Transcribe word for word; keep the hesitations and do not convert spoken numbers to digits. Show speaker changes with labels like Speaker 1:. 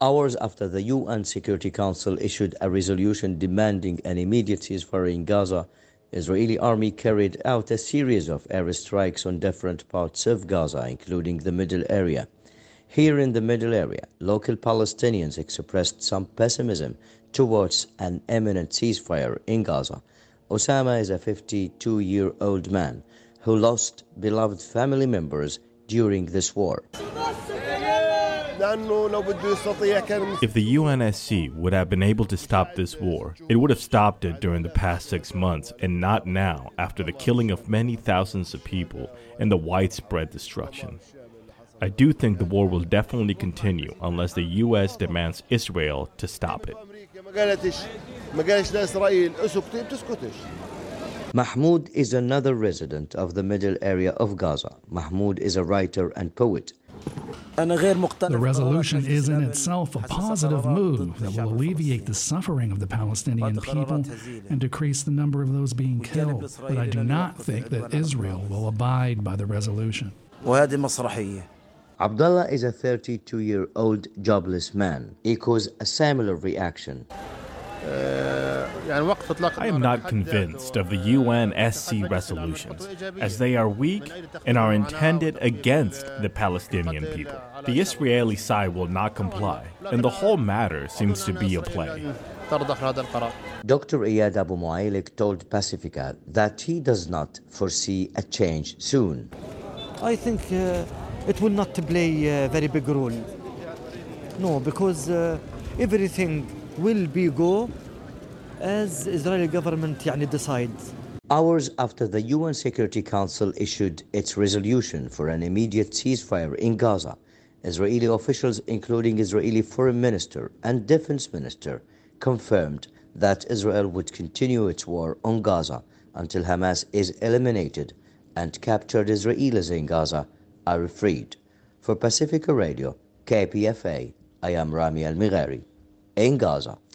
Speaker 1: Hours after the U N Security Council issued a resolution demanding an immediate ceasefire in Gaza, Israeli army carried out a series of airstrikes on different parts of Gaza, including the middle area. Here in the middle area, local Palestinians expressed some pessimism towards an imminent ceasefire in Gaza. Osama is a fifty-two-year-old man who lost beloved family members during this war.
Speaker 2: If the U N S C would have been able to stop this war, it would have stopped it during the past six months and not now after the killing of many thousands of people and the widespread destruction. I do think the war will definitely continue unless the U S demands Israel to stop it.
Speaker 1: Mahmoud is another resident of the middle area of Gaza. Mahmoud is a writer and poet.
Speaker 3: The resolution is in itself a positive move that will alleviate the suffering of the Palestinian people and decrease the number of those being killed. But I do not think that Israel will abide by the resolution.
Speaker 1: Abdullah is a thirty-two-year-old jobless man. Echoes a similar reaction.
Speaker 2: I am not convinced of the U N S C resolutions, as they are weak and are intended against the Palestinian people. The Israeli side will not comply, and the whole matter seems to be a play.
Speaker 1: Doctor Iyad Abu Muaylik told Pacifica that he does not foresee a change soon.
Speaker 4: I think uh, it will not play a very big role. No, because uh, everything will be go as Israeli government يعني decides.
Speaker 1: Hours after the U N Security Council issued its resolution for an immediate ceasefire in Gaza, Israeli officials, including Israeli Foreign Minister and Defense Minister, confirmed that Israel would continue its war on Gaza until Hamas is eliminated and captured Israelis in Gaza are freed. For Pacifica Radio, K P F A, I am Rami Al-Mighari in Gaza.